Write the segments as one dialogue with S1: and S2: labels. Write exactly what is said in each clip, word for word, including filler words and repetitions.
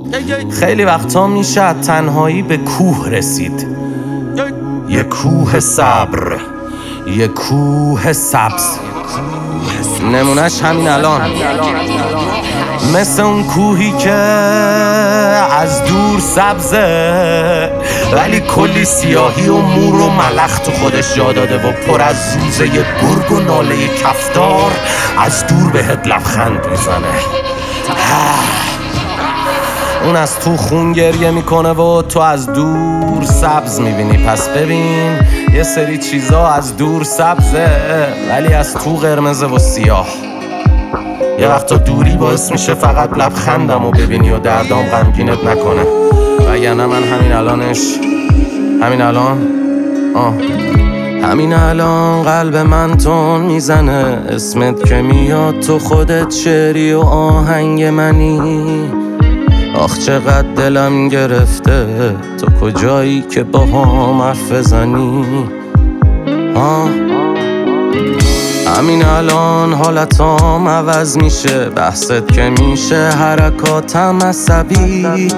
S1: خیلی وقتا میشه تنهایی به کوه رسید، یه کوه صبر، یه کوه سبز. نمونش همین الان، مثل اون کوهی که از دور سبزه ولی کلی سیاهی و مور و ملخ تو خودش جا داده و پر از زوزه گرگ و ناله کفتار از دور بهت لبخند میزنه. اون از تو خون گریه میکنه و تو از دور سبز میبینی. پس ببین یه سری چیزا از دور سبزه ولی از تو قرمزه و سیاه. یه وقتا دوری باعث میشه فقط لبخندم و ببینی و دردام غمگینت نکنه. وگرنه من همین الانش همین الان آه همین الان قلب من تون میزنه، اسمت که میاد تو خودت شعری و آهنگ منی. آخ چقدر دلم گرفته تو کجایی که با هم حرف بزنی. آه همین الان حالتام عوض میشه، بحثت که میشه حرکاتم عصبی.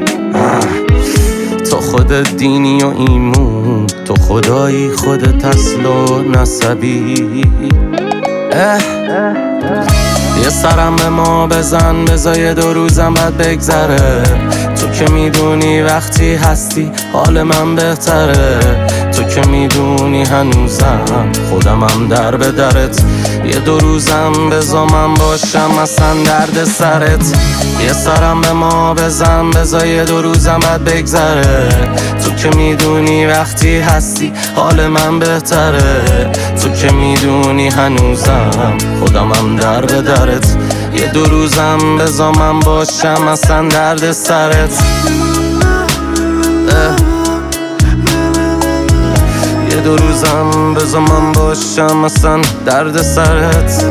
S1: تو خودت دینی و ایمون، تو خدایی خودت اصل و نسبی. اه یه سرم به ما بزن، بذار دو روزم بعد بگذره. تو که میدونی وقتی هستی حال من بهتره. تو که میدونی هنوزم خودم هم در به درت. یه دو روزم بذار من باشم اصلا درد سرت. یه سرم به ما بزن، بذار دو روزم بعد بگذره. تو که میدونی وقتی هستی حال من بهتره. تو که میدونی هنوزم خودم هم در به درت. یه دو روزم بذار من باشم اصلا درد سرت. یه دو روزم بذار من باشم اصلا درد سرت.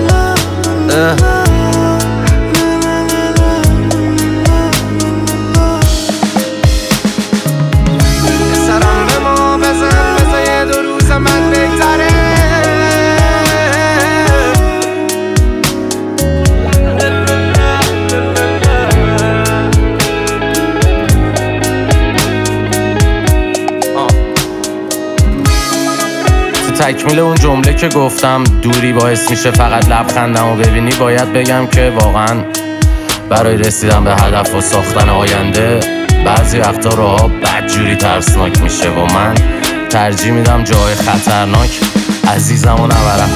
S1: تکمیل اون جمله که گفتم دوری باعث میشه فقط لبخندم و ببینی، باید بگم که واقعا برای رسیدن به هدف و ساختن آینده بعضی وقتا راه‌ها بدجوری ترسناک میشه و من ترجیح میدم جای خطرناک عزیزم و نبرم.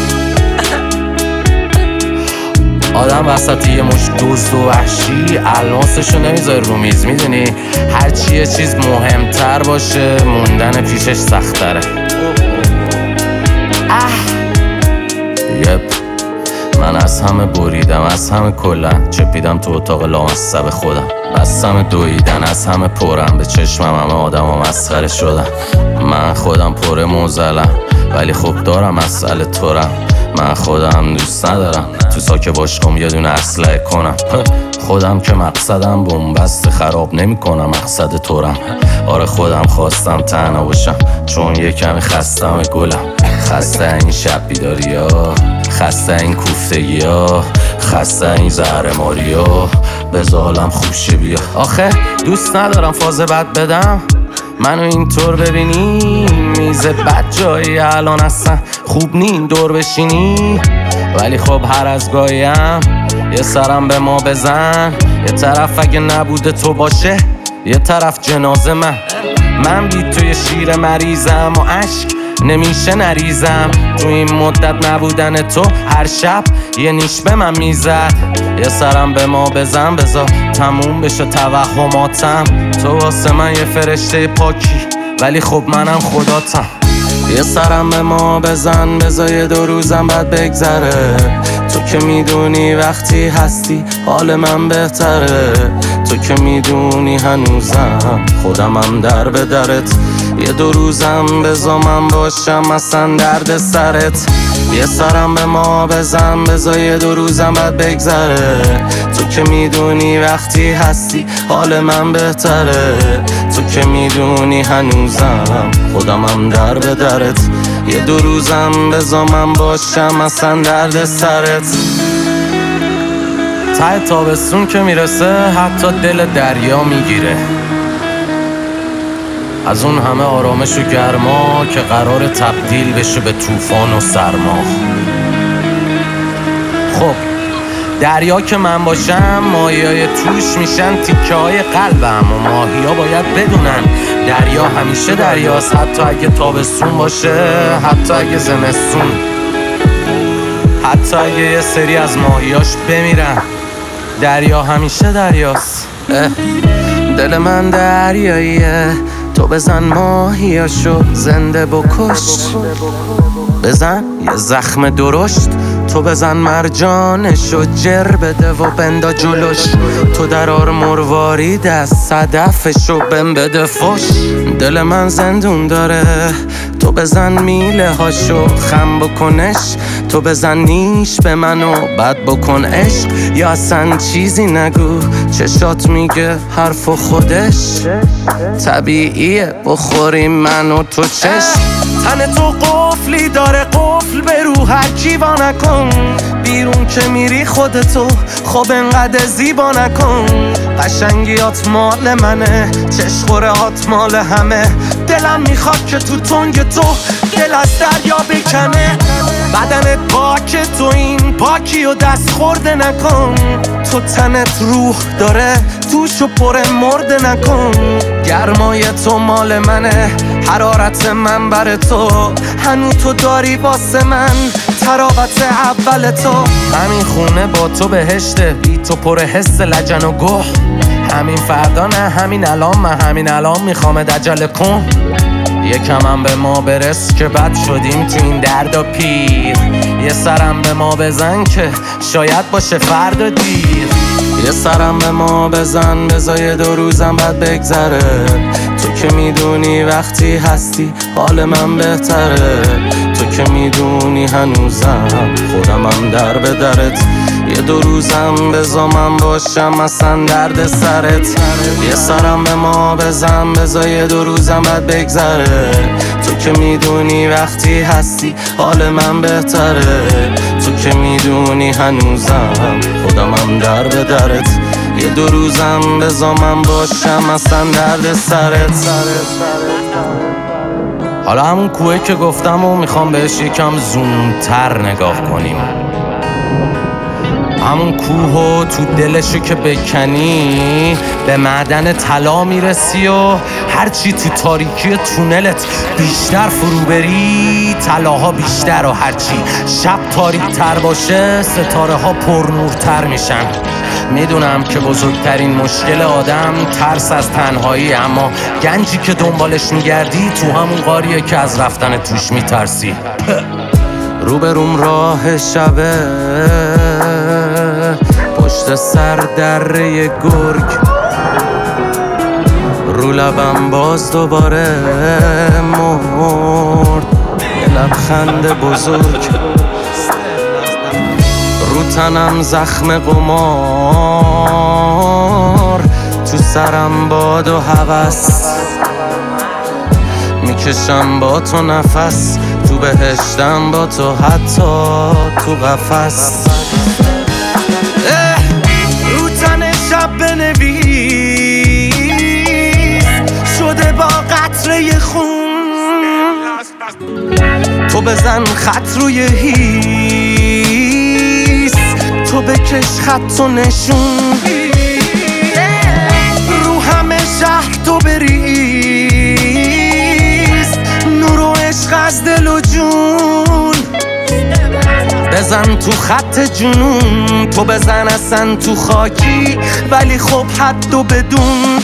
S1: آدم وسط یه مش دزد و وحشی الماسشو نمیذاره رو میز، میدونی هرچی یه چیز مهمتر باشه موندن پیشش سخت‌تره. یپ من از همه بریدم، از همه کلن چپیدم تو اتاق لامصب خودم. بستم دویدن، از همه پرم به چشمم همه آدم ها مسخره شدن. من خودم پر موزلم ولی خب دارم مسئله تورم. من خودم دوست ندارم تو ساک باشقم یه دونه اسلحه کنم. خودم که مقصدم بومبست خراب نمی کنم، مقصد تورم. آره خودم خواستم تنها باشم چون یه کمی خستم گلم. خسته این شب بیداری ها، خسته این کوفتگی ها، خسته این زهرماری ها. بذارم خوشه بیا. آخه دوست ندارم فاز بد بدم، منو اینطور ببینی. میز بد جایی الان اصلا خوب نی دور بشینی. ولی خب هر از گاهیم یه سرم به ما بزن. یه طرف اگه نبوده تو باشه، یه طرف جنازه من. من بی توی شیر مریضم و عشق نمیشه نریزم. تو این مدت نبودن تو هر شب یه نیش به من میزد. یه سرم به ما بزن، بذار تموم بشه توهماتم. تو واسه من یه فرشته پاکی ولی خب منم خداتم. یه سرم به ما بزن، بذار یه دو روزم بعد بگذره. تو که میدونی وقتی هستی حال من بهتره. تو که میدونی هنوزم خودم هم در به درت. یه دو روزم بذار من باشم اصلا درد سرت. یه سرم به ما بزن، بذار یه دو روزم بعد بگذره. تو که میدونی وقتی هستی حال من بهتره. تو که میدونی هنوزم خودم هم در به درت. یه دو روزم بذار من باشم اصلا درد سرت. ته تابستون که میرسه حتی دل دریا میگیره، از اون همه آرامش و گرما که قرار تبدیل بشه به طوفان و سرما. خب دریا که من باشم ماهیای توش میشن تیکه های قلبم و ماهیا باید بدونن دریا همیشه دریاست، حتی اگه تابستون باشه، حتی اگه زمستون، حتی اگه یه سری از ماهیاش بمیرن، دریا همیشه دریاست. دل من دریاییه، تو بزن ماهیاشو زنده بکش، بزن یه زخم درشت، تو بزن مرجانشو جر بده و بندا جلوش، تو درار مروارید از صدفشو بم بده فش. دل من زندون داره، تو بزن میله هاشو خم بکنش، تو بزن نیش به منو بد بکن عشق، یا اصلا چیزی نگو چشات میگه حرف و خودش طبیعیه بخوریم من و تو چشم. تن تو قفلی داره قفل به رو هر کی وا نکن، بیرون که میری خودتو خب انقدر زیبا نکن، قشنگیات مال منه چشخورهات مال همه، دلم میخواد که تو تنگ تو دل از دریا بکنه، بدنت پاک تو این پاکی و دست خورده نکن، تو تنت روح داره توشو پر مرده نکن، گرمای تو مال منه حرارت من بر تو، هنو تو داری واسه من تراوت اول تو، همین خونه با تو بهشته بی تو پر حس لجن و گوه، همین فردا نه همین الان، من همین الان میخوام عجله کن، یکم هم به ما برس که بد شدیم تو این درد و پیر، یه سرم به ما بزن که شاید باشه فردا دیر، یه سرم به ما بزن بذار دو روزم بعد بگذره، تو که میدونی وقتی هستی حال من بهتره، تو که میدونی هنوزم خودم هم در به درت، یه دو روزم بذار من باشم اصلا درد سرت، یه سرم به ما بزن بذار دو روزم بعد بگذره، تو که میدونی وقتی هستی حال من بهتره، تو که میدونی هنوزم خودم هم در به درت، یه دو روزم بذار من باشم اصلا درد سرت. حالا همون کوه که گفتم و میخوام بهش یکم زومتر نگاه کنیم، همون کوه و تو دلشو که بکنی به معدن طلا میرسی و هرچی تو تاریکی تونلت بیشتر فرو بری طلاها بیشتر، و هرچی شب تاریک تر باشه ستاره ها پرنورتر میشن. میدونم که بزرگترین مشکل آدم ترس از تنهایی، اما گنجی که دنبالش میگردی تو همون غاریه که از رفتن توش میترسی. روبروم راه شبه پشت سر دره گرگ، رو لبم باز دوباره مرد یه لبخند بزرگ، رو تنم زخم قمار، تو سرم باد و هوس، میکشم با تو نفس، تو بهشتم با تو حتی تو قفس، رو تن شب بنویس شده با قطره خون، تو بزن خط روی هیس، تو بکش خط و نشون، رو همه شهر تو بریز نور و عشق از دل و جون، بزن تو خط جنون، تو بزن اصلا تو خاکی ولی خب حد و بدون،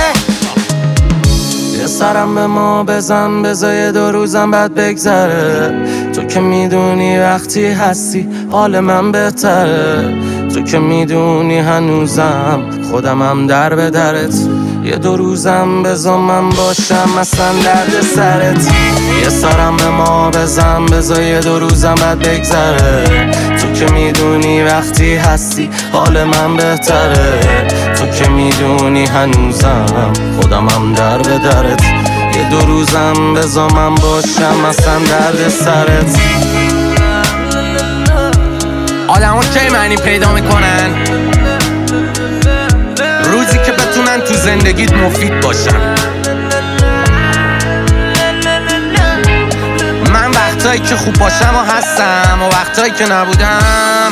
S1: یه سرم به ما بزن بذار دو روزم بعد بگذره، تو که میدونی وقتی هستی حال من بهتره، تو که میدونی هنوزم خودم هم در به درت، یه دو روزم بذار من باشم اصلا درد سرت، یه سرم به ما بزن بذار دو روزم بعد بگذره، تو که میدونی وقتی هستی حال من بهتره، تو که میدونی هنوزم خودم هم در به درت، یه دو روزم بذار من باشم اصلا درد سرت.
S2: آدم ها کی معنی پیدا میکنن؟
S1: زندگیت مفید باشم. من وقتایی که خوب باشم و هستم و وقتایی که نبودم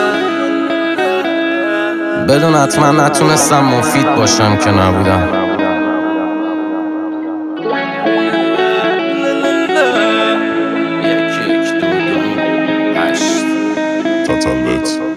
S1: بدون حتما نتونستم مفید باشم که نبودم. یک یک دو دو هشت
S2: تاتالت